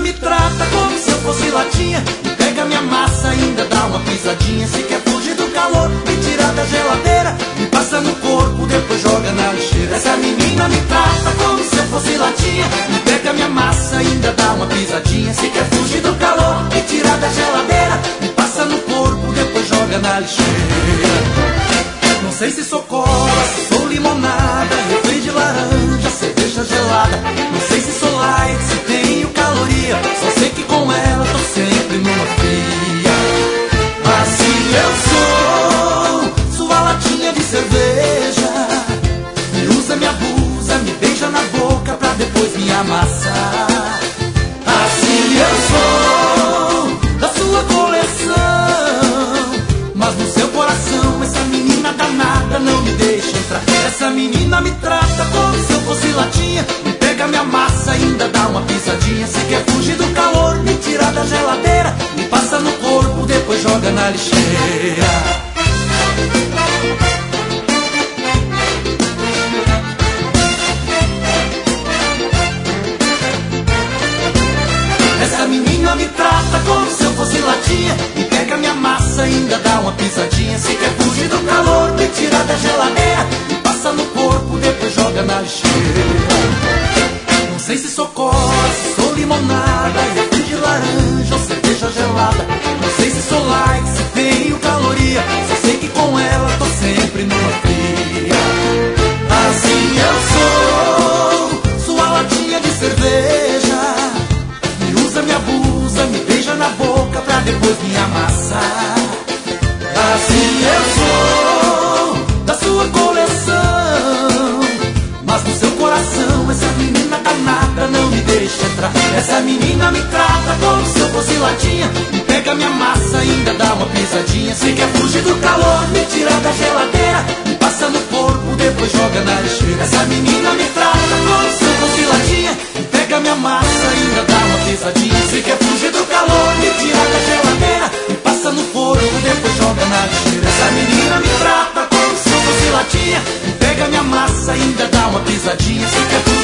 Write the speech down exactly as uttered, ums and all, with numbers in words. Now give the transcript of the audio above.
me trata como se eu fosse latinha, me pega minha massa, ainda dá uma pisadinha. Se quer fugir do calor, me tira da geladeira, me passa no corpo, depois joga na lixeira. Essa menina me trata como se eu fosse latinha, me pega minha massa, ainda dá uma pisadinha. Se quer fugir do calor, me tira da geladeira, me passa no corpo, depois joga na lixeira. Não sei se sou cola, se sou limonada, refri de laranja, cerveja gelada. Não sei se sou light, se tenho caloria, só sei que com ela tô sempre numa fria. Assim eu sou, sua latinha de cerveja, me usa, me abusa, me beija na boca pra depois me amassar. Assim eu sou, da sua coleção, mas no seu coração essa menina danada não me deixa entrar. Essa menina me trata como se eu fosse latinha, me pega minha massa, ainda dá uma pisadinha. Se quer fugir do calor, me tira da geladeira, me passa no corpo, depois joga na lixeira. Essa menina me trata como se eu fosse latinha, me pega minha massa, ainda dá uma pisadinha. Se quer fugir do calor, me tira da geladeira, me passa no corpo, depois joga na lixeira. Não sei se sou cola, se sou limonada, refri de laranja ou cerveja gelada. Não sei se sou light, se tenho caloria, só sei que com ela tô sempre numa fria. Assim eu sou, sua latinha de cerveja, me usa, me abusa, me beija na boca pra depois me amassar. Assim eu sou, da sua coleção, mas no seu coração essa menina danada não me deixa entrar. Essa menina me trata como se eu fosse latinha, me pega minha massa, ainda dá uma pisadinha. Se quer fugir do calor, me tira da geladeira, me passa no corpo, depois joga na lixeira. Essa menina me trata como se eu fosse latinha, me pega minha massa, ainda dá uma pisadinha. Se quer fugir do calor, me tira da geladeira, me passa no corpo, depois joga na lixeira. Essa menina me trata como se eu fosse latinha, me pega minha massa, ainda dá uma pisadinha. Se quer